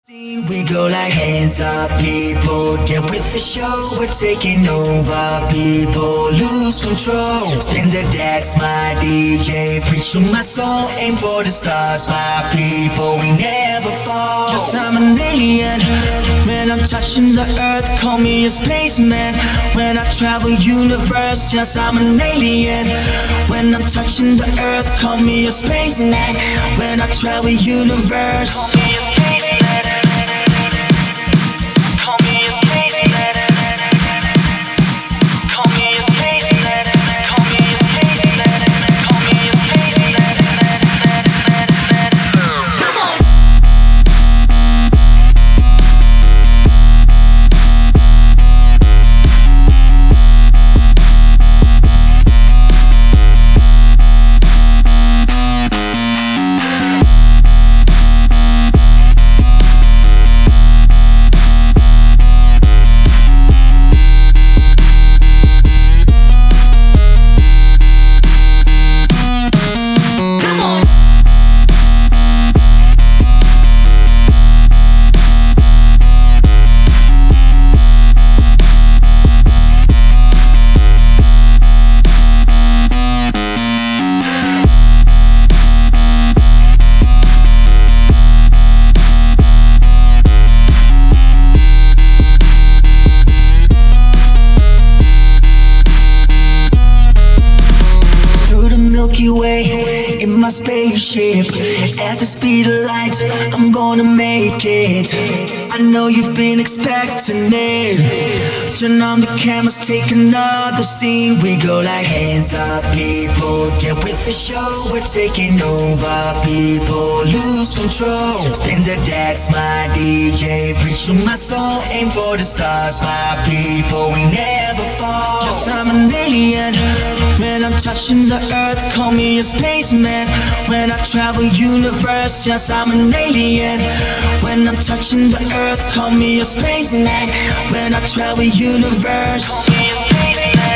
We go like hands up, people. Get with the show, we're taking over, people. Lose control. Spin the decks, my DJ. Preach to my soul, aim for the stars, my people. We never fall. Yes, I'm an alien. When I'm touching the earth, call me a spaceman. When I travel universe, yes, I'm an alien. When I'm touching the earth, call me a spaceman. When I travel universe, call me a spaceman. Call me a spaceman. Call me a spaceman. Call me a spaceman. Call me a spaceman. Come on. Milky Way in my spaceship. At the speed of light, I'm gonna make it. I know you've been expecting me. Turn on the cameras, take another scene. We go like hands up, people. Get with the show, we're taking over, people. Lose control. Spin the decks, my DJ. Preach to my soul, aim for the stars, my people. We never fall. Yes, I'm an alien. When I'm touching the earth, call me a spaceman. When I travel universe, yes, I'm an alien. When I'm touching the earth, call me a spaceman. When I travel universe, call me a spaceman.